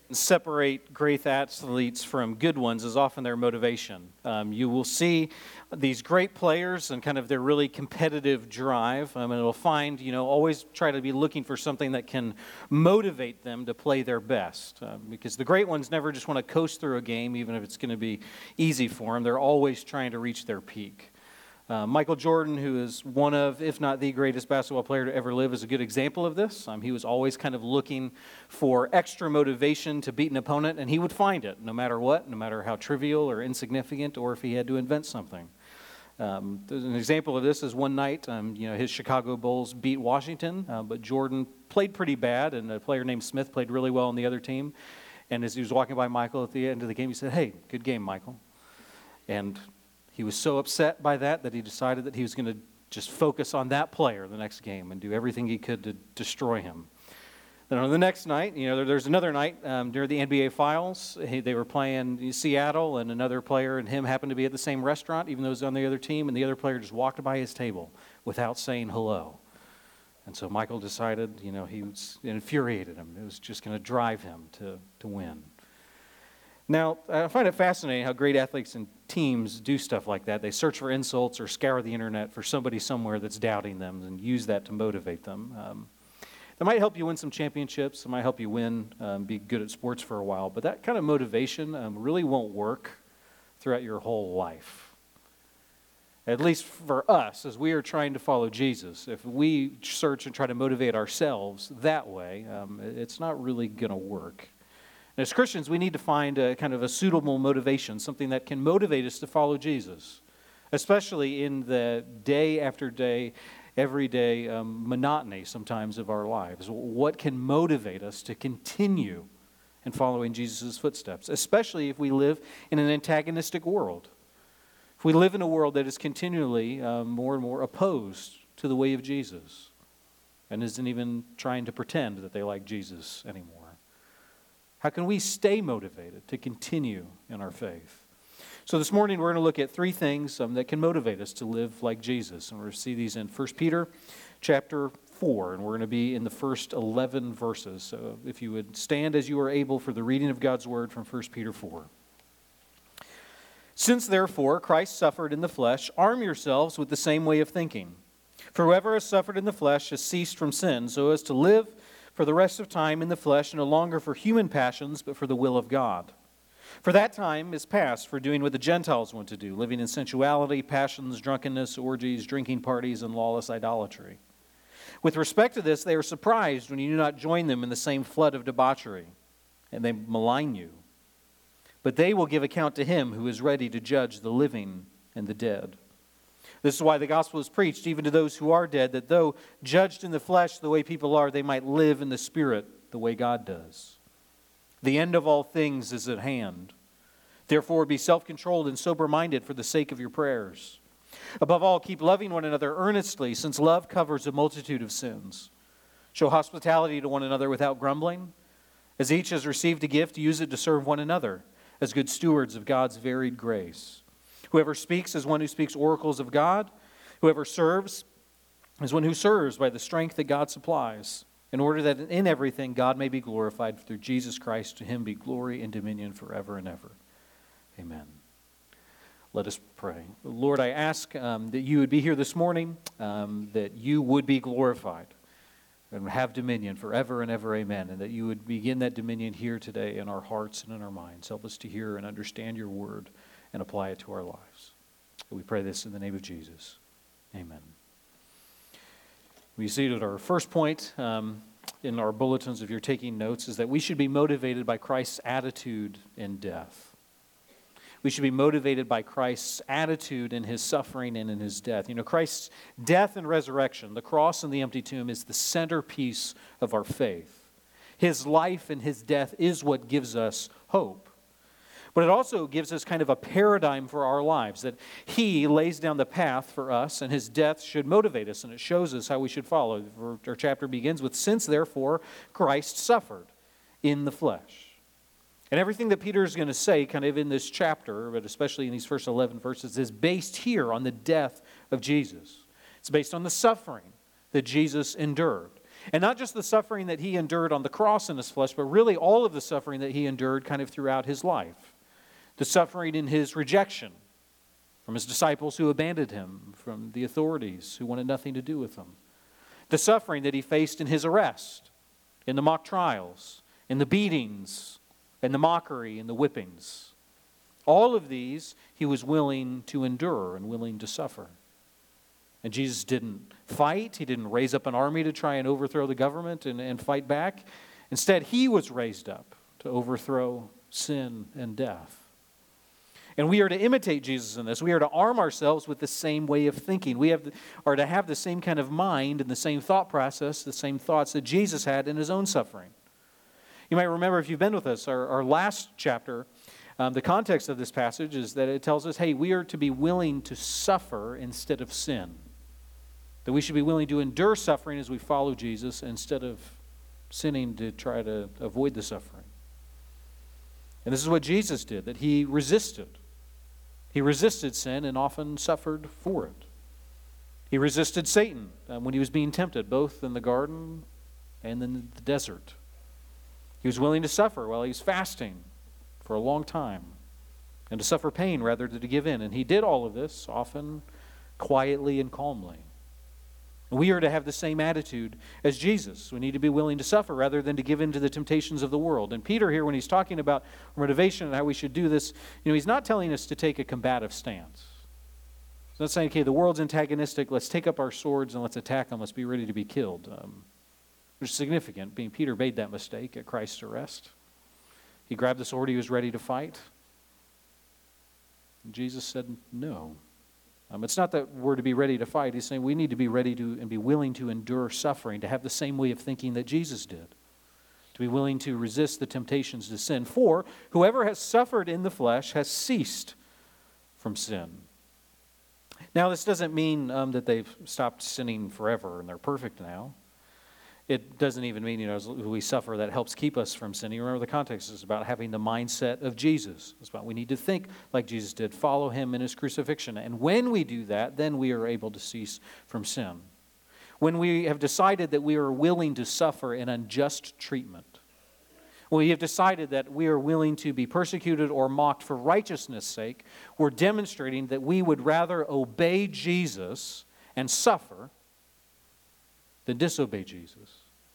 Separate great athletes from good ones is often their motivation. You will see these great players and kind of their really competitive drive, and it'll find, always try to be looking for something that can motivate them to play their best. Because the great ones never just want to coast through a game, even if it's going to be easy for them. They're always trying to reach their peak. Michael Jordan, who is one of, if not the greatest basketball player to ever live, is a good example of this. He was always kind of looking for extra motivation to beat an opponent, and he would find it, no matter what, no matter how trivial or insignificant, or if he had to invent something. There's an example of this is one night, his Chicago Bulls beat Washington, but Jordan played pretty bad, and a player named Smith played really well on the other team. And as he was walking by Michael at the end of the game, he said, "Hey, good game, Michael." And he was so upset by that he decided that he was going to just focus on that player the next game and do everything he could to destroy him. Then on the next night, there's another night during the NBA Finals. They were playing Seattle, and another player and him happened to be at the same restaurant, even though he was on the other team, and the other player just walked by his table without saying hello. And so Michael decided, it infuriated him. It was just going to drive him to win. Now, I find it fascinating how great athletes and teams do stuff like that. They search for insults or scour the internet for somebody somewhere that's doubting them and use that to motivate them. That might help you win some championships. It might help you be good at sports for a while. But that kind of motivation really won't work throughout your whole life. At least for us, as we are trying to follow Jesus, if we search and try to motivate ourselves that way, it's not really going to work. As Christians, we need to find a kind of a suitable motivation, something that can motivate us to follow Jesus, especially in the day after day, everyday monotony sometimes of our lives. What can motivate us to continue in following Jesus' footsteps, especially if we live in an antagonistic world. If we live in a world that is continually more and more opposed to the way of Jesus and isn't even trying to pretend that they like Jesus anymore. How can we stay motivated to continue in our faith? So this morning we're going to look at three things that can motivate us to live like Jesus. And we're going to see these in 1 Peter chapter 4. And we're going to be in the first 11 verses. So if you would stand as you are able for the reading of God's word from 1 Peter 4. Since therefore Christ suffered in the flesh, arm yourselves with the same way of thinking. For whoever has suffered in the flesh has ceased from sin, so as to live for the rest of time in the flesh, no longer for human passions, but for the will of God. For that time is past for doing what the Gentiles want to do, living in sensuality, passions, drunkenness, orgies, drinking parties, and lawless idolatry. With respect to this, they are surprised when you do not join them in the same flood of debauchery, and they malign you. But they will give account to him who is ready to judge the living and the dead. This is why the gospel is preached even to those who are dead, that though judged in the flesh the way people are, they might live in the spirit the way God does. The end of all things is at hand. Therefore, be self-controlled and sober-minded for the sake of your prayers. Above all, keep loving one another earnestly, since love covers a multitude of sins. Show hospitality to one another without grumbling. As each has received a gift, use it to serve one another as good stewards of God's varied grace. Whoever speaks is one who speaks oracles of God. Whoever serves is one who serves by the strength that God supplies, in order that in everything God may be glorified through Jesus Christ. To him be glory and dominion forever and ever. Amen. Let us pray. Lord, I ask that you would be here this morning, that you would be glorified and have dominion forever and ever. Amen. And that you would begin that dominion here today in our hearts and in our minds. Help us to hear and understand your word and apply it to our lives. We pray this in the name of Jesus. Amen. We see that our first point in our bulletins, if you're taking notes, is that we should be motivated by Christ's attitude in death. We should be motivated by Christ's attitude in his suffering and in his death. Christ's death and resurrection, the cross and the empty tomb, is the centerpiece of our faith. His life and his death is what gives us hope. But it also gives us kind of a paradigm for our lives, that he lays down the path for us, and his death should motivate us, and it shows us how we should follow. Our chapter begins with, since therefore Christ suffered in the flesh. And everything that Peter is going to say kind of in this chapter, but especially in these first 11 verses, is based here on the death of Jesus. It's based on the suffering that Jesus endured. And not just the suffering that he endured on the cross in his flesh, but really all of the suffering that he endured kind of throughout his life. The suffering in his rejection from his disciples who abandoned him, from the authorities who wanted nothing to do with him. The suffering that he faced in his arrest, in the mock trials, in the beatings, in the mockery, and the whippings. All of these he was willing to endure and willing to suffer. And Jesus didn't fight. He didn't raise up an army to try and overthrow the government and fight back. Instead, he was raised up to overthrow sin and death. And we are to imitate Jesus in this. We are to arm ourselves with the same way of thinking. We are to have the same kind of mind and the same thought process, the same thoughts that Jesus had in his own suffering. You might remember, if you've been with us, our last chapter, the context of this passage is that it tells us, hey, we are to be willing to suffer instead of sin. That we should be willing to endure suffering as we follow Jesus instead of sinning to try to avoid the suffering. And this is what Jesus did, that he resisted. He resisted sin and often suffered for it. He resisted Satan when he was being tempted, both in the garden and in the desert. He was willing to suffer while he was fasting for a long time, and to suffer pain rather than to give in. And he did all of this often quietly and calmly. And we are to have the same attitude as Jesus. We need to be willing to suffer rather than to give in to the temptations of the world. And Peter here, when he's talking about motivation and how we should do this, he's not telling us to take a combative stance. He's not saying, okay, the world's antagonistic, let's take up our swords and let's attack them, let's be ready to be killed. Which is significant, being Peter made that mistake at Christ's arrest. He grabbed the sword, he was ready to fight. And Jesus said no. It's not that we're to be ready to fight. He's saying we need to be ready to and be willing to endure suffering, to have the same way of thinking that Jesus did, to be willing to resist the temptations to sin. For whoever has suffered in the flesh has ceased from sin. Now, this doesn't mean that they've stopped sinning forever and they're perfect now. It doesn't even mean, as we suffer, that helps keep us from sinning. Remember, the context is about having the mindset of Jesus. It's about we need to think like Jesus did, follow him in his crucifixion. And when we do that, then we are able to cease from sin. When we have decided that we are willing to suffer an unjust treatment, when we have decided that we are willing to be persecuted or mocked for righteousness' sake, we're demonstrating that we would rather obey Jesus and suffer than disobey Jesus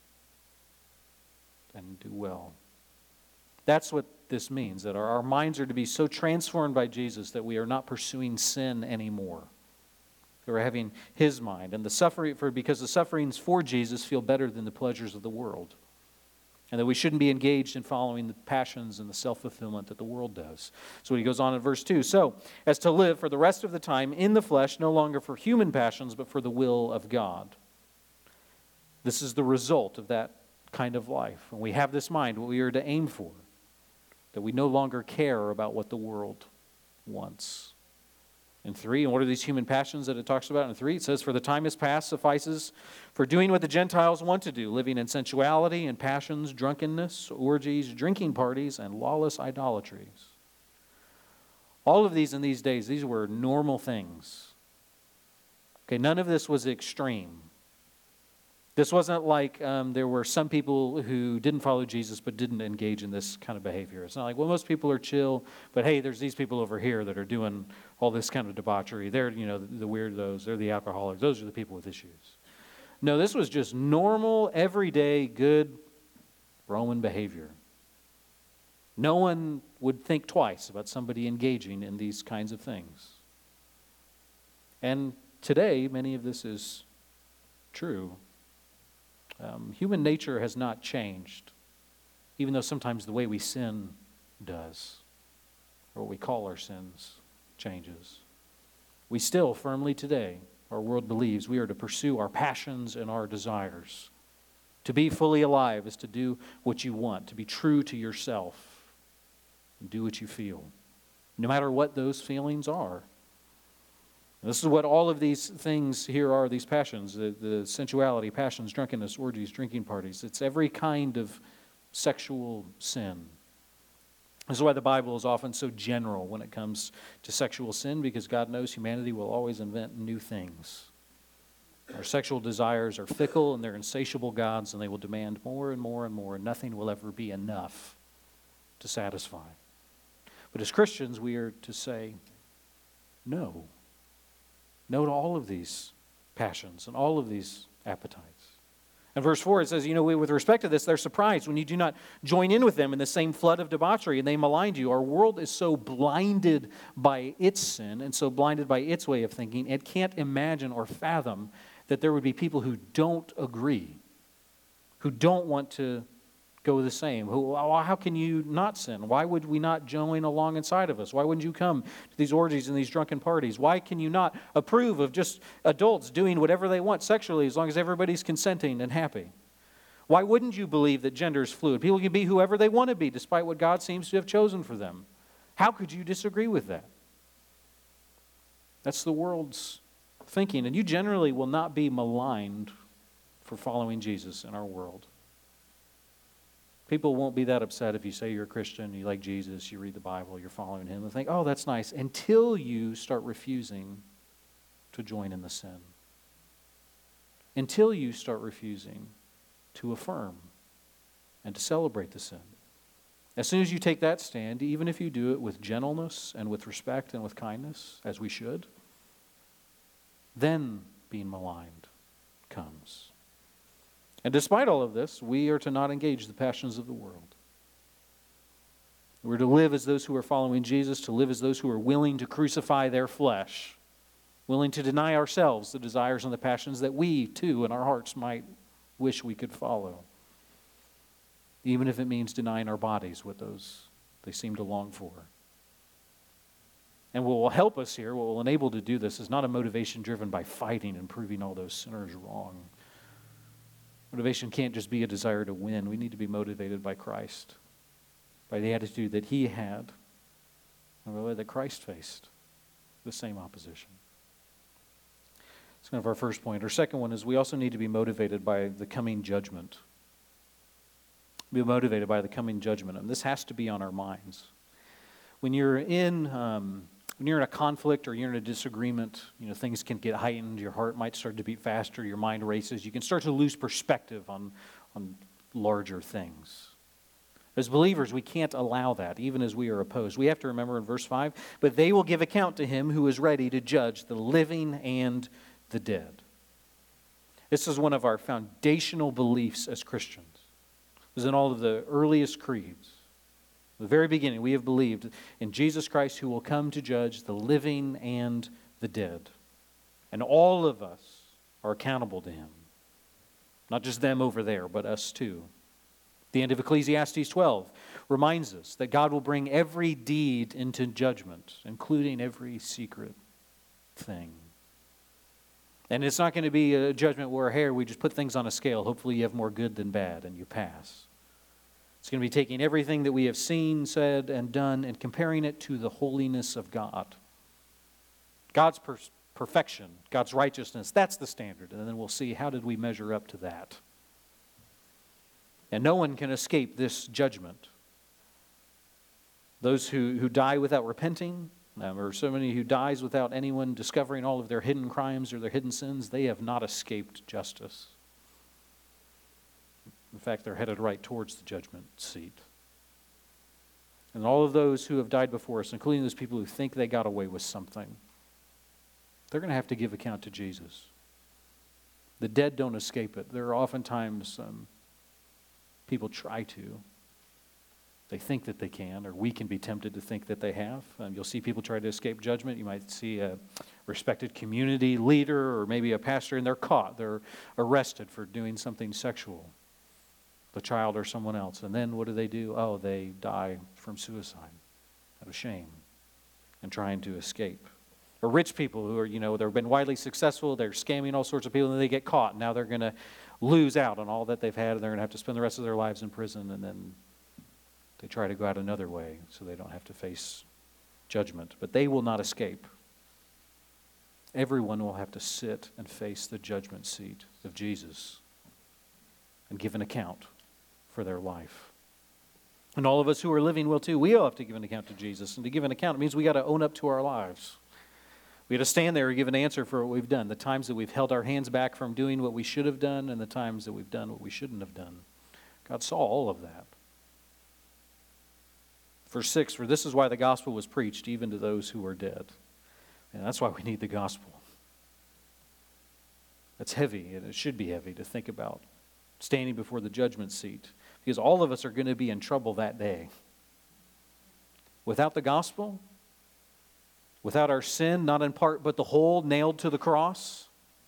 and do well. That's what this means, that our minds are to be so transformed by Jesus that we are not pursuing sin anymore. We're having his mind. And because the sufferings for Jesus feel better than the pleasures of the world. And that we shouldn't be engaged in following the passions and the self-fulfillment that the world does. So he goes on in verse 2. So, as to live for the rest of the time in the flesh, no longer for human passions, but for the will of God. This is the result of that kind of life. When we have this mind, what we are to aim for, that we no longer care about what the world wants. In 3, and what are these human passions that it talks about in 3? It says, for the time is past suffices for doing what the Gentiles want to do, living in sensuality and passions, drunkenness, orgies, drinking parties, and lawless idolatries. All of these in these days, these were normal things. Okay, none of this was extreme. This wasn't like there were some people who didn't follow Jesus but didn't engage in this kind of behavior. It's not like, well, most people are chill, but hey, there's these people over here that are doing all this kind of debauchery. They're, the weirdos, they're the alcoholics. Those are the people with issues. No, this was just normal, everyday, good Roman behavior. No one would think twice about somebody engaging in these kinds of things. And today, many of this is true. Human nature has not changed, even though sometimes the way we sin does, or what we call our sins changes. We still firmly today, our world believes, we are to pursue our passions and our desires. To be fully alive is to do what you want, to be true to yourself, and do what you feel, no matter what those feelings are. This is what all of these things here are, these passions, the sensuality, passions, drunkenness, orgies, drinking parties. It's every kind of sexual sin. This is why the Bible is often so general when it comes to sexual sin, because God knows humanity will always invent new things. Our sexual desires are fickle and they're insatiable gods, and they will demand more and more and more, and nothing will ever be enough to satisfy. But as Christians, we are to say no. No to all of these passions and all of these appetites. In verse 4, it says, with respect to this, they're surprised when you do not join in with them in the same flood of debauchery, and they maligned you. Our world is so blinded by its sin and so blinded by its way of thinking, it can't imagine or fathom that there would be people who don't agree, who don't want to go the same. How can you not sin? Why would we not join along inside of us? Why wouldn't you come to these orgies and these drunken parties? Why can you not approve of just adults doing whatever they want sexually as long as everybody's consenting and happy? Why wouldn't you believe that gender is fluid? People can be whoever they want to be despite what God seems to have chosen for them. How could you disagree with that? That's the world's thinking, and you generally will not be maligned for following Jesus in our world. People won't be that upset if you say you're a Christian, you like Jesus, you read the Bible, you're following Him. They'll think, oh, that's nice, until you start refusing to join in the sin. Until you start refusing to affirm and to celebrate the sin. As soon as you take that stand, even if you do it with gentleness and with respect and with kindness, as we should, then being maligned comes. And despite all of this, we are to not engage the passions of the world. We're to live as those who are following Jesus, to live as those who are willing to crucify their flesh, willing to deny ourselves the desires and the passions that we, too, in our hearts might wish we could follow, even if it means denying our bodies what they seem to long for. And what will help us here, what will enable to do this, is not a motivation driven by fighting and proving all those sinners wrong. Motivation can't just be a desire to win. We need to be motivated by Christ, by the attitude that He had, and the way that Christ faced the same opposition. That's kind of our first point. Our second one is we also need to be motivated by the coming judgment. Be motivated by the coming judgment, and this has to be on our minds. When you're in a conflict or you're in a disagreement, things can get heightened. Your heart might start to beat faster. Your mind races. You can start to lose perspective on larger things. As believers, we can't allow that, even as we are opposed. We have to remember in verse 5, but they will give account to Him who is ready to judge the living and the dead. This is one of our foundational beliefs as Christians. It was in all of the earliest creeds. From the very beginning, we have believed in Jesus Christ who will come to judge the living and the dead. And all of us are accountable to Him. Not just them over there, but us too. The end of Ecclesiastes 12 reminds us that God will bring every deed into judgment, including every secret thing. And it's not going to be a judgment where, hey, we just put things on a scale. Hopefully you have more good than bad and you pass. It's going to be taking everything that we have seen, said, and done and comparing it to the holiness of God. God's perfection, God's righteousness, that's the standard. And then we'll see how did we measure up to that. And no one can escape this judgment. Those who die without repenting, or somebody who dies without anyone discovering all of their hidden crimes or their hidden sins, they have not escaped justice. In fact, they're headed right towards the judgment seat. And all of those who have died before us, including those people who think they got away with something, they're going to have to give account to Jesus. The dead don't escape it. There are oftentimes people try to. They think that they can, or we can be tempted to think that they have. You'll see people try to escape judgment. You might see a respected community leader or maybe a pastor, and they're caught. They're arrested for doing something sexual. The child or someone else. And then what do? Oh, they die from suicide out of shame and trying to escape. Or rich people who are, they've been widely successful, they're scamming all sorts of people, and they get caught. Now they're going to lose out on all that they've had, and they're going to have to spend the rest of their lives in prison, and then they try to go out another way so they don't have to face judgment. But they will not escape. Everyone will have to sit and face the judgment seat of Jesus and give an account for their life. And all of us who are living will too. We all have to give an account to Jesus. And to give an account means we got to own up to our lives. We had to stand there and give an answer for what we've done. The times that we've held our hands back from doing what we should have done and the times that we've done what we shouldn't have done. God saw all of that. Verse 6, for this is why the gospel was preached even to those who are dead. And that's why we need the gospel. It's heavy, and it should be heavy to think about standing before the judgment seat, because all of us are going to be in trouble that day. Without the gospel, without our sin, not in part but the whole, nailed to the cross,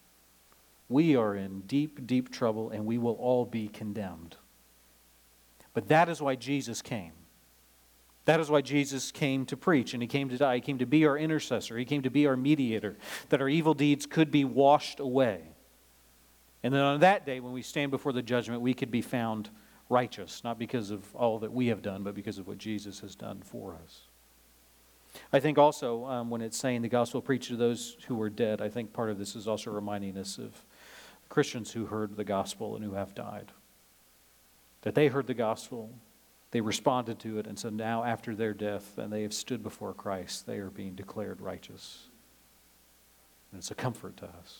we are in deep, deep trouble, and we will all be condemned. But that is why Jesus came. That is why Jesus came to preach, and He came to die. He came to be our intercessor. He came to be our mediator, that our evil deeds could be washed away. And then on that day, when we stand before the judgment, we could be found righteous, not because of all that we have done, but because of what Jesus has done for us. I think also when it's saying the gospel preached to those who were dead, I think part of this is also reminding us of Christians who heard the gospel and who have died. That they heard the gospel, they responded to it, and so now after their death and they have stood before Christ, they are being declared righteous. And it's a comfort to us.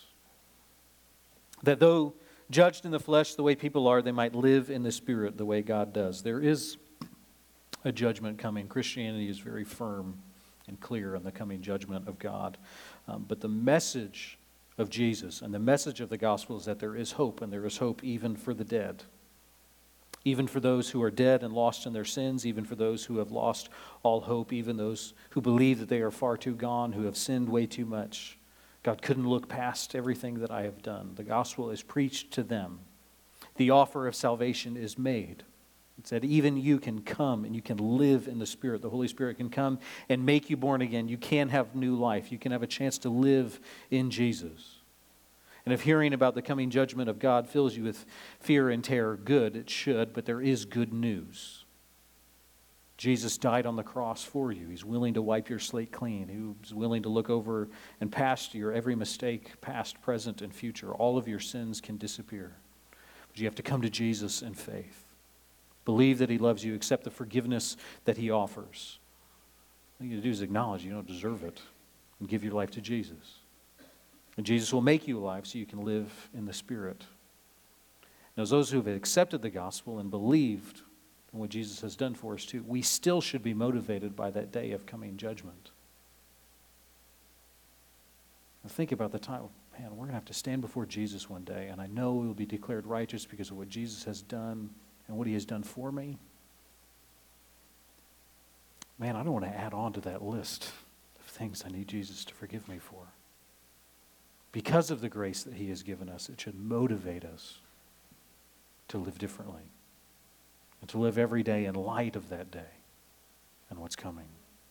That though judged in the flesh the way people are, they might live in the Spirit the way God does. There is a judgment coming. Christianity is very firm and clear on the coming judgment of God. But the message of Jesus and the message of the gospel is that there is hope, and there is hope even for the dead. Even for those who are dead and lost in their sins, even for those who have lost all hope, even those who believe that they are far too gone, who have sinned way too much. God couldn't look past everything that I have done. The gospel is preached to them. The offer of salvation is made. It said even you can come and you can live in the Spirit. The Holy Spirit can come and make you born again. You can have new life. You can have a chance to live in Jesus. And if hearing about the coming judgment of God fills you with fear and terror, good, it should, but there is good news. Jesus died on the cross for you. He's willing to wipe your slate clean. He's willing to look over and past your every mistake, past, present, and future. All of your sins can disappear. But you have to come to Jesus in faith. Believe that He loves you. Accept the forgiveness that He offers. All you have to do is acknowledge you don't deserve it and give your life to Jesus. And Jesus will make you alive so you can live in the Spirit. Now, as those who have accepted the gospel and believed in what Jesus has done for us too, we still should be motivated by that day of coming judgment. Now think about the time, man, we're going to have to stand before Jesus one day, and I know we will be declared righteous because of what Jesus has done and what He has done for me. Man, I don't want to add on to that list of things I need Jesus to forgive me for. Because of the grace that He has given us, it should motivate us to live differently and to live every day in light of that day and what's coming.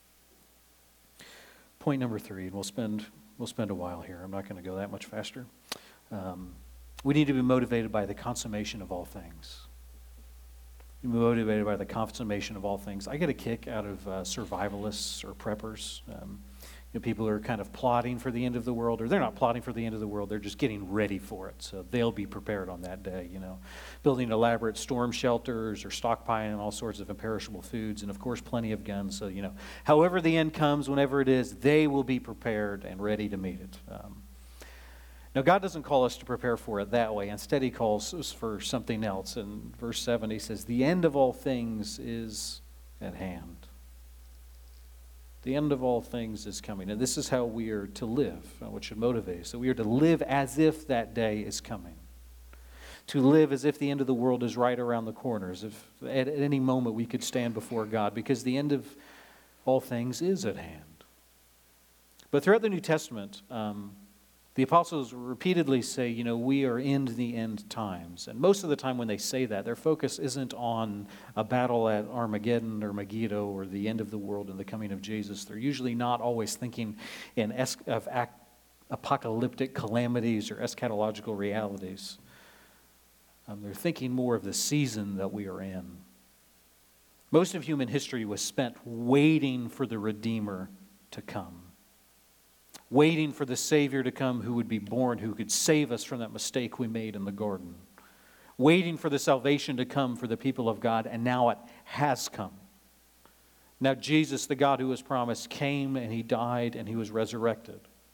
Point number 3, and we'll spend a while here. I'm not going to go that much faster. We need to be motivated by the consummation of all things. Be motivated by the consummation of all things. I get a kick out of survivalists or preppers. People are kind of plotting for the end of the world, or they're not plotting for the end of the world, they're just getting ready for it. So they'll be prepared on that day, building elaborate storm shelters or stockpiling all sorts of imperishable foods, and of course plenty of guns. So, however the end comes, whenever it is, they will be prepared and ready to meet it. Now, God doesn't call us to prepare for it that way. Instead, He calls us for something else. In verse 7, He says, the end of all things is at hand. The end of all things is coming. And this is how we are to live, which should motivate us. So we are to live as if that day is coming. To live as if the end of the world is right around the corner, as if at any moment we could stand before God, because the end of all things is at hand. But throughout the New Testament, the apostles repeatedly say, we are in the end times. And most of the time when they say that, their focus isn't on a battle at Armageddon or Megiddo or the end of the world and the coming of Jesus. They're usually not always thinking of apocalyptic calamities or eschatological realities. They're thinking more of the season that we are in. Most of human history was spent waiting for the Redeemer to come. Waiting for the Savior to come who would be born, who could save us from that mistake we made in the garden. Waiting for the salvation to come for the people of God, and now it has come. Now Jesus, the God who was promised, came and He died and He was resurrected.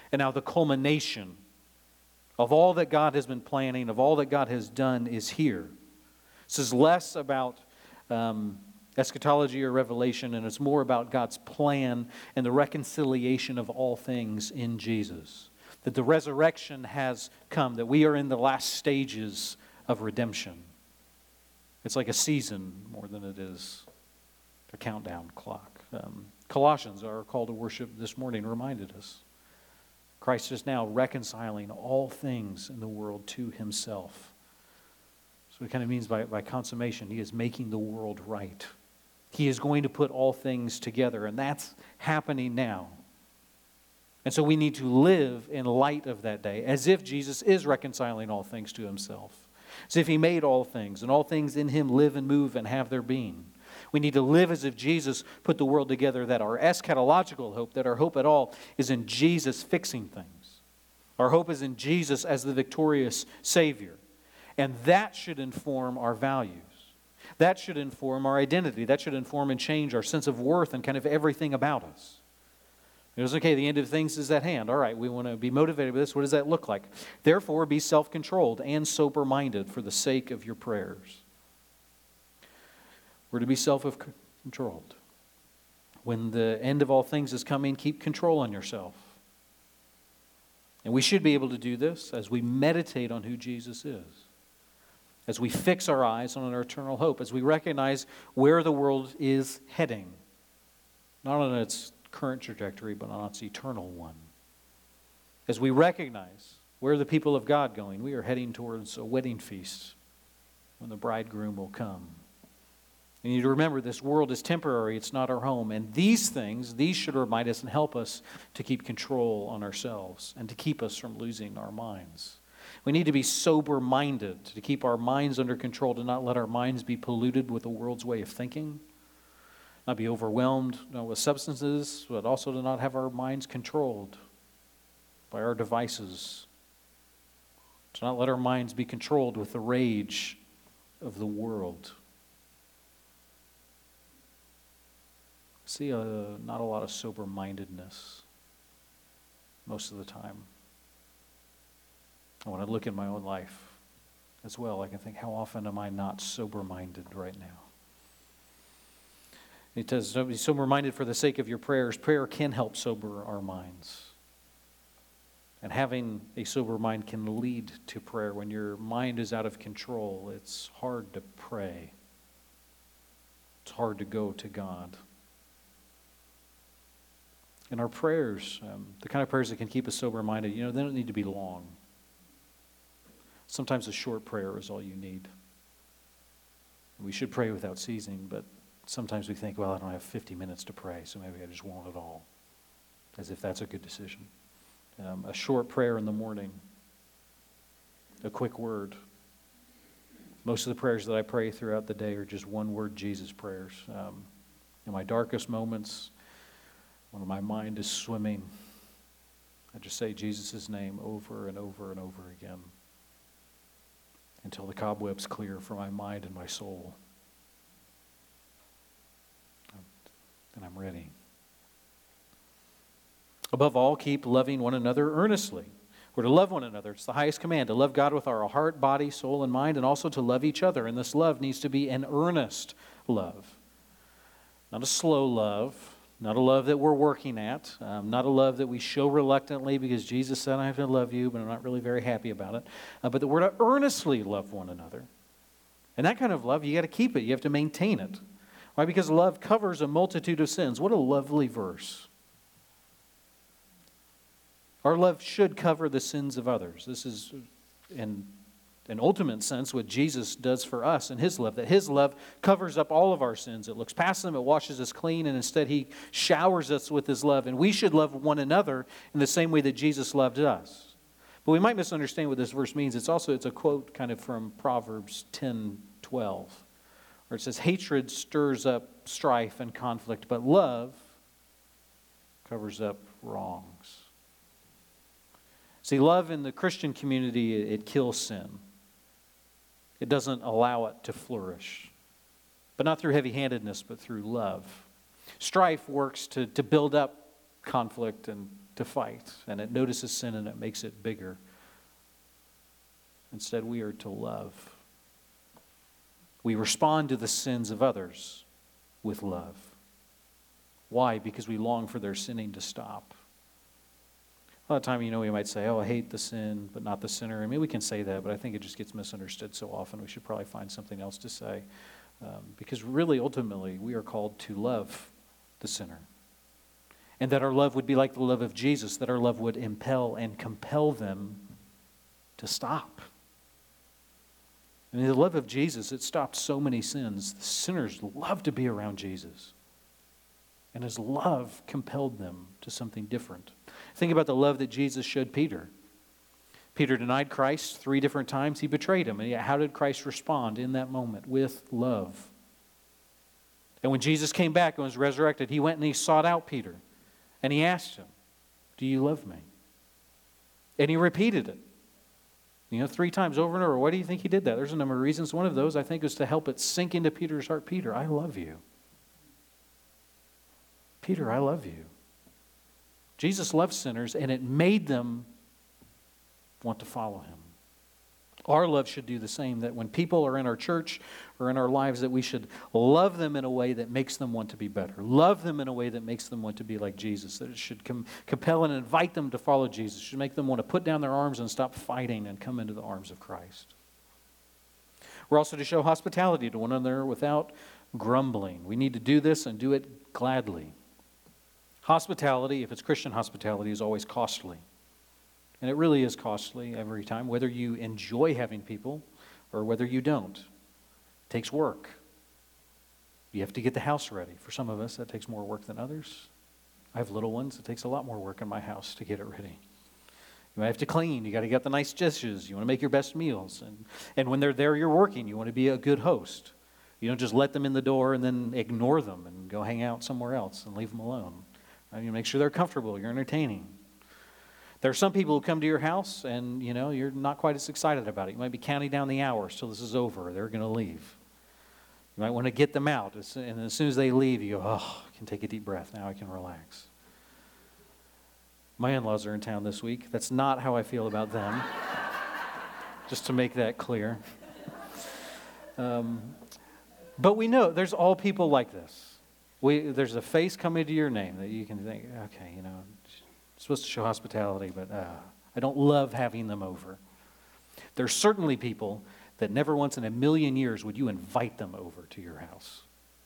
And now the culmination of all that God has been planning, of all that God has done, is here. This is less about eschatology or revelation, and it's more about God's plan and the reconciliation of all things in Jesus. That the resurrection has come, that we are in the last stages of redemption. It's like a season more than it is a countdown clock. Colossians, our call to worship this morning, reminded us. Christ is now reconciling all things in the world to himself. So it kind of means by consummation, he is making the world right. He is going to put all things together, and that's happening now. And so we need to live in light of that day, as if Jesus is reconciling all things to himself. As if he made all things, and all things in him live and move and have their being. We need to live as if Jesus put the world together, that our eschatological hope, that our hope at all is in Jesus fixing things. Our hope is in Jesus as the victorious Savior. And that should inform our values. That should inform our identity. That should inform and change our sense of worth and kind of everything about us. It was, okay, the end of things is at hand. All right, we want to be motivated by this. What does that look like? Therefore, be self-controlled and sober-minded for the sake of your prayers. We're to be self-controlled. When the end of all things is coming, keep control on yourself. And we should be able to do this as we meditate on who Jesus is. As we fix our eyes on our eternal hope. As we recognize where the world is heading. Not on its current trajectory, but on its eternal one. As we recognize where the people of God going, we are heading towards a wedding feast when the bridegroom will come. You need to remember this world is temporary, it's not our home. And these things, these should remind us and help us to keep control on ourselves and to keep us from losing our minds. We need to be sober-minded, to keep our minds under control, to not let our minds be polluted with the world's way of thinking. Not be overwhelmed with substances, but also to not have our minds controlled by our devices. To not let our minds be controlled with the rage of the world. See, not a lot of sober-mindedness most of the time. And when I look in my own life as well, I can think, how often am I not sober-minded right now? It says, be sober-minded for the sake of your prayers. Prayer can help sober our minds. And having a sober mind can lead to prayer. When your mind is out of control, it's hard to pray. It's hard to go to God. And our prayers, the kind of prayers that can keep us sober-minded, they don't need to be long. Sometimes a short prayer is all you need. We should pray without ceasing, but sometimes we think, well, I don't have 50 minutes to pray, so maybe I just won't at all. As if that's a good decision. A short prayer in the morning. A quick word. Most of the prayers that I pray throughout the day are just one-word Jesus prayers. In my darkest moments, when my mind is swimming, I just say Jesus' name over and over and over again until the cobwebs clear from my mind and my soul. And I'm ready. Above all, keep loving one another earnestly. We're to love one another. It's the highest command, to love God with our heart, body, soul, and mind, and also to love each other. And this love needs to be an earnest love. Not a slow love. Not a love that we're working at. Not a love that we show reluctantly because Jesus said, I have to love you, but I'm not really very happy about it. But that we're to earnestly love one another. And that kind of love, you got to keep it. You have to maintain it. Why? Because love covers a multitude of sins. What a lovely verse. Our love should cover the sins of others. This is in an ultimate sense what Jesus does for us in his love, that his love covers up all of our sins. It looks past them, it washes us clean, and instead he showers us with his love. And we should love one another in the same way that Jesus loved us. But we might misunderstand what this verse means. It's a quote kind of from Proverbs 10:12, where it says, hatred stirs up strife and conflict, but love covers up wrongs. See, love in the Christian community, it kills sin. It doesn't allow it to flourish. But not through heavy-handedness, but through love. Strife works to build up conflict and to fight, and it notices sin and it makes it bigger. Instead, we are to love. We respond to the sins of others with love. Why? Because we long for their sinning to stop. A lot of time, we might say, oh, I hate the sin, but not the sinner. I mean, we can say that, but I think it just gets misunderstood so often. We should probably find something else to say. Because really, ultimately, we are called to love the sinner. And that our love would be like the love of Jesus, that our love would impel and compel them to stop. I mean, the love of Jesus, it stopped so many sins. The sinners love to be around Jesus. And his love compelled them to something different. Think about the love that Jesus showed Peter. Peter denied Christ 3 different times. He betrayed him. And yet, how did Christ respond in that moment? With love. And when Jesus came back and was resurrected, he went and he sought out Peter. And he asked him, do you love me? And he repeated it. 3 times over and over. Why do you think he did that? There's a number of reasons. One of those, I think, is to help it sink into Peter's heart. Peter, I love you. Peter, I love you. Jesus loved sinners, and it made them want to follow him. Our love should do the same, that when people are in our church or in our lives, that we should love them in a way that makes them want to be better. Love them in a way that makes them want to be like Jesus. That it should compel and invite them to follow Jesus. It should make them want to put down their arms and stop fighting and come into the arms of Christ. We're also to show hospitality to one another without grumbling. We need to do this and do it gladly. Hospitality, if it's Christian hospitality, is always costly. And it really is costly every time, whether you enjoy having people or whether you don't. It takes work. You have to get the house ready. For some of us, that takes more work than others. I have little ones. It takes a lot more work in my house to get it ready. You might have to clean. You got to get the nice dishes. You want to make your best meals. And when they're there, you're working. You want to be a good host. You don't just let them in the door and then ignore them and go hang out somewhere else and leave them alone. You make sure they're comfortable. You're entertaining. There are some people who come to your house and, you're not quite as excited about it. You might be counting down the hours till this is over. They're going to leave. You might want to get them out. And as soon as they leave, you go, oh, I can take a deep breath. Now I can relax. My in-laws are in town this week. That's not how I feel about them. Just to make that clear. But we know there's all people like this. There's a face coming to your name that you can think, okay, supposed to show hospitality, but I don't love having them over. There's certainly people that never once in a million years would you invite them over to your house.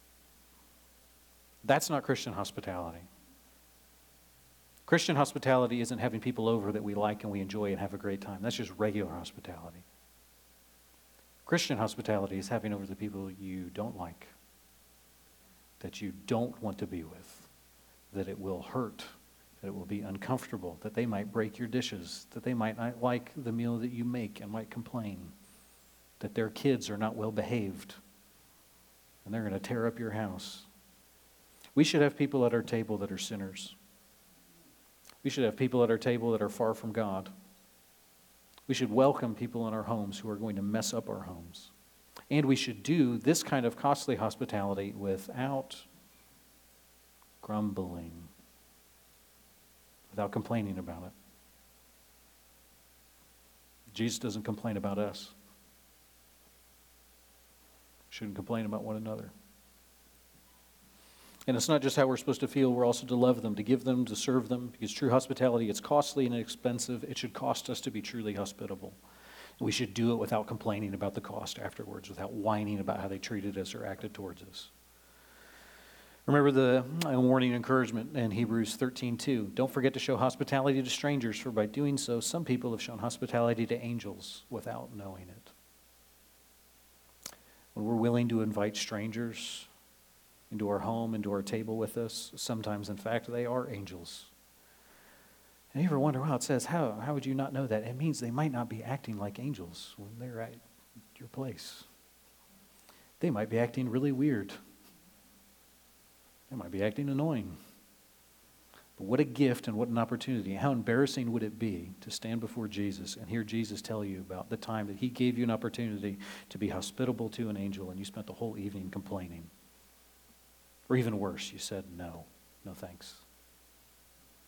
That's not Christian hospitality. Christian hospitality isn't having people over that we like and we enjoy and have a great time. That's just regular hospitality. Christian hospitality is having over the people you don't like, that you don't want to be with, that it will hurt, that it will be uncomfortable, that they might break your dishes, that they might not like the meal that you make and might complain, that their kids are not well behaved, and they're going to tear up your house. We should have people at our table that are sinners. We should have people at our table that are far from God. We should welcome people in our homes who are going to mess up our homes. And we should do this kind of costly hospitality without grumbling, without complaining about it. Jesus doesn't complain about us. We shouldn't complain about one another. And it's not just how we're supposed to feel, we're also to love them, to give them, to serve them, because true hospitality, it's costly and expensive. It should cost us to be truly hospitable. We should do it without complaining about the cost afterwards, without whining about how they treated us or acted towards us. Remember the warning encouragement in Hebrews 13:2. Don't forget to show hospitality to strangers, for by doing so, some people have shown hospitality to angels without knowing it. When we're willing to invite strangers into our home, into our table with us, sometimes, in fact, they are angels. And you ever wonder, well, it says, how would you not know that? It means they might not be acting like angels when they're at your place. They might be acting really weird. They might be acting annoying. But what a gift and what an opportunity. How embarrassing would it be to stand before Jesus and hear Jesus tell you about the time that he gave you an opportunity to be hospitable to an angel and you spent the whole evening complaining. Or even worse, you said, no thanks.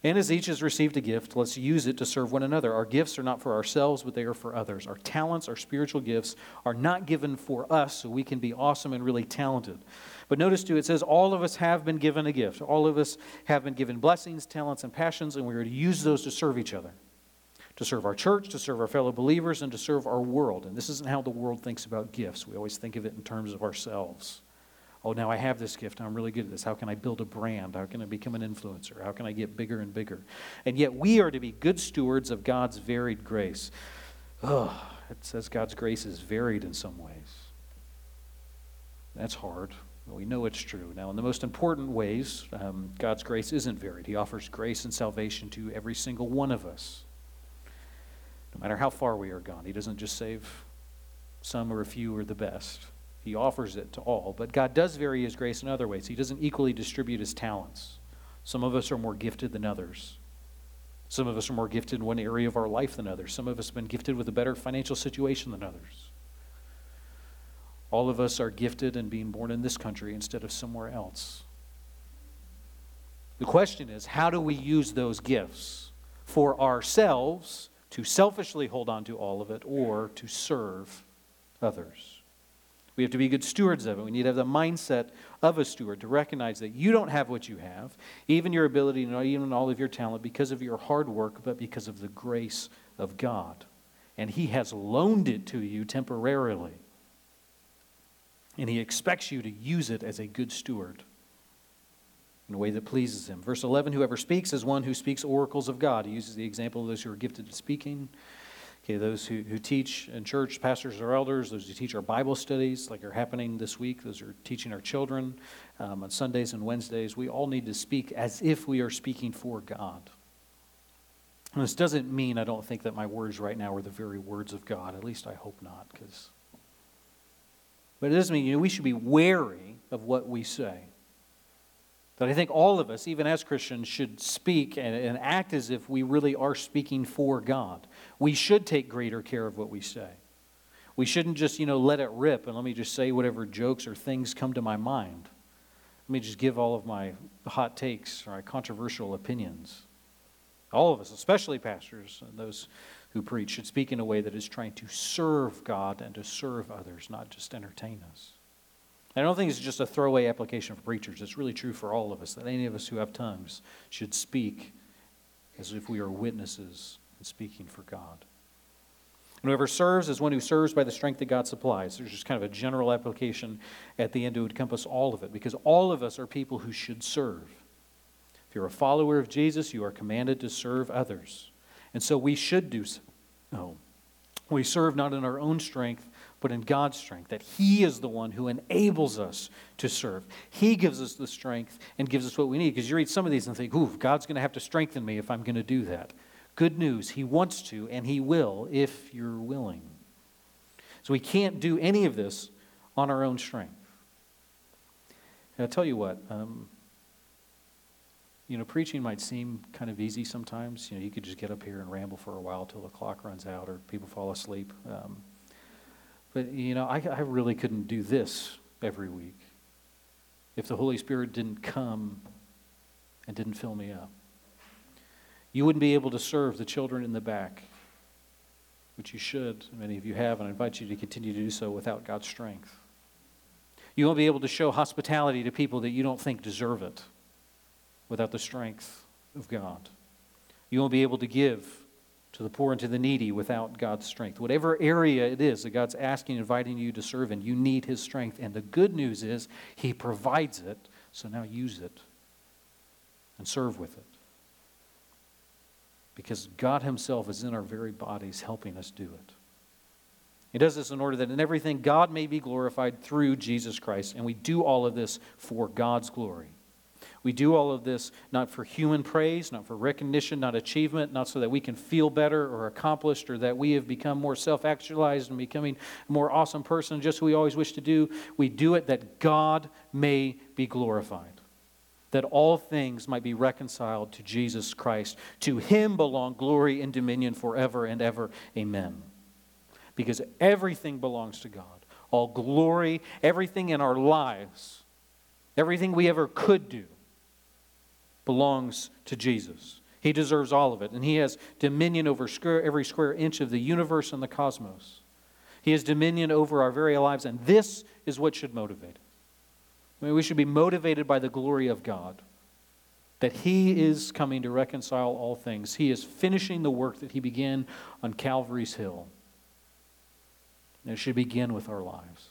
And as each has received a gift, let's use it to serve one another. Our gifts are not for ourselves, but they are for others. Our talents, our spiritual gifts, are not given for us so we can be awesome and really talented. But notice too, it says all of us have been given a gift. All of us have been given blessings, talents, and passions, and we are to use those to serve each other. To serve our church, to serve our fellow believers, and to serve our world. And this isn't how the world thinks about gifts. We always think of it in terms of ourselves. Oh, now I have this gift. I'm really good at this. How can I build a brand? How can I become an influencer? How can I get bigger and bigger? And yet we are to be good stewards of God's varied grace. Oh, it says God's grace is varied in some ways. That's hard. We know it's true. Now, in the most important ways, God's grace isn't varied. He offers grace and salvation to every single one of us. No matter how far we are gone. He doesn't just save some or a few or the best. He offers it to all. But God does vary his grace in other ways. He doesn't equally distribute his talents. Some of us are more gifted than others. Some of us are more gifted in one area of our life than others. Some of us have been gifted with a better financial situation than others. All of us are gifted in being born in this country instead of somewhere else. The question is, how do we use those gifts for ourselves to selfishly hold on to all of it or to serve others? We have to be good stewards of it. We need to have the mindset of a steward to recognize that you don't have what you have, even your ability, even all of your talent, because of your hard work, but because of the grace of God. And he has loaned it to you temporarily. And he expects you to use it as a good steward in a way that pleases him. Verse 11, whoever speaks is one who speaks oracles of God. He uses the example of those who are gifted at speaking. Okay, those who teach in church, pastors or elders, those who teach our Bible studies like are happening this week, those who are teaching our children on Sundays and Wednesdays, we all need to speak as if we are speaking for God. And this doesn't mean I don't think that my words right now are the very words of God. At least I hope not. But it doesn't mean we should be wary of what we say. But I think all of us, even as Christians, should speak and act as if we really are speaking for God. We should take greater care of what we say. We shouldn't just, let it rip and let me just say whatever jokes or things come to my mind. Let me just give all of my hot takes or my controversial opinions. All of us, especially pastors and those who preach, should speak in a way that is trying to serve God and to serve others, not just entertain us. I don't think it's just a throwaway application for preachers. It's really true for all of us, that any of us who have tongues should speak as if we are witnesses and speaking for God. And whoever serves is one who serves by the strength that God supplies. There's just kind of a general application at the end to encompass all of it, because all of us are people who should serve. If you're a follower of Jesus, you are commanded to serve others. And so we should do so. We serve not in our own strength, but in God's strength, that he is the one who enables us to serve. He gives us the strength and gives us what we need. Because you read some of these and think, God's going to have to strengthen me if I'm going to do that. Good news, he wants to and he will if you're willing. So we can't do any of this on our own strength. And I'll tell you what, preaching might seem kind of easy sometimes. You could just get up here and ramble for a while till the clock runs out or people fall asleep. But I really couldn't do this every week if the Holy Spirit didn't come and didn't fill me up. You wouldn't be able to serve the children in the back, which you should. Many of you have, and I invite you to continue to do so without God's strength. You won't be able to show hospitality to people that you don't think deserve it without the strength of God. You won't be able to give to the poor and to the needy without God's strength. Whatever area it is that God's asking, inviting you to serve in, you need his strength. And the good news is he provides it, so now use it and serve with it. Because God himself is in our very bodies helping us do it. He does this in order that in everything God may be glorified through Jesus Christ. And we do all of this for God's glory. We do all of this not for human praise, not for recognition, not achievement, not so that we can feel better or accomplished or that we have become more self-actualized and becoming a more awesome person, just who we always wish to do. We do it that God may be glorified, that all things might be reconciled to Jesus Christ. To him belong glory and dominion forever and ever. Amen. Because everything belongs to God. All glory, everything in our lives, everything we ever could do, belongs to Jesus. He deserves all of it. And He has dominion over every square inch of the universe and the cosmos. He has dominion over our very lives, and this is what should motivate us. I mean, we should be motivated by the glory of God, that He is coming to reconcile all things. He is finishing the work that He began on Calvary's Hill. And it should begin with our lives.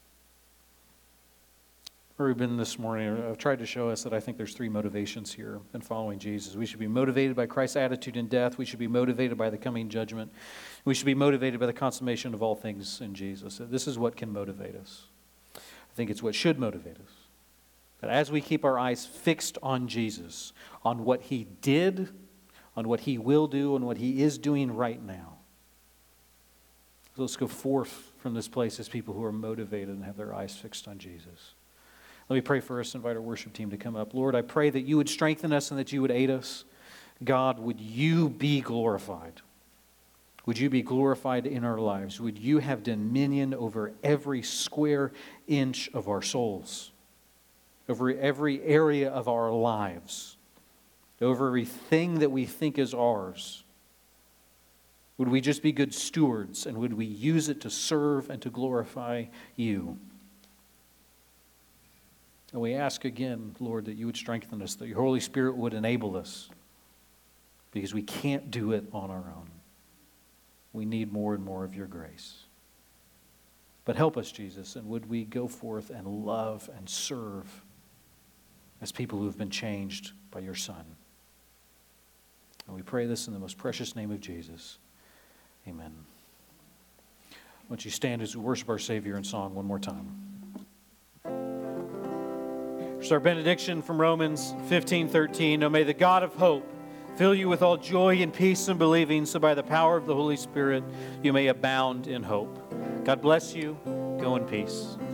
Where we've been this morning, I've tried to show us that I think there's three motivations here in following Jesus. We should be motivated by Christ's attitude in death. We should be motivated by the coming judgment. We should be motivated by the consummation of all things in Jesus. This is what can motivate us. I think it's what should motivate us. That as we keep our eyes fixed on Jesus, on what He did, on what He will do, and what He is doing right now. So let's go forth from this place as people who are motivated and have their eyes fixed on Jesus. Let me pray first, invite our worship team to come up. Lord, I pray that You would strengthen us and that You would aid us. God, would You be glorified? Would You be glorified in our lives? Would You have dominion over every square inch of our souls, over every area of our lives, over everything that we think is ours? Would we just be good stewards, and would we use it to serve and to glorify You? And we ask again, Lord, that You would strengthen us, that Your Holy Spirit would enable us, because we can't do it on our own. We need more and more of Your grace. But help us, Jesus, and would we go forth and love and serve as people who have been changed by Your Son. And we pray this in the most precious name of Jesus. Amen. Won't you stand as we worship our Savior in song one more time? Here's our benediction from Romans 15:13. Now may the God of hope fill you with all joy and peace in believing, so by the power of the Holy Spirit you may abound in hope. God bless you. Go in peace.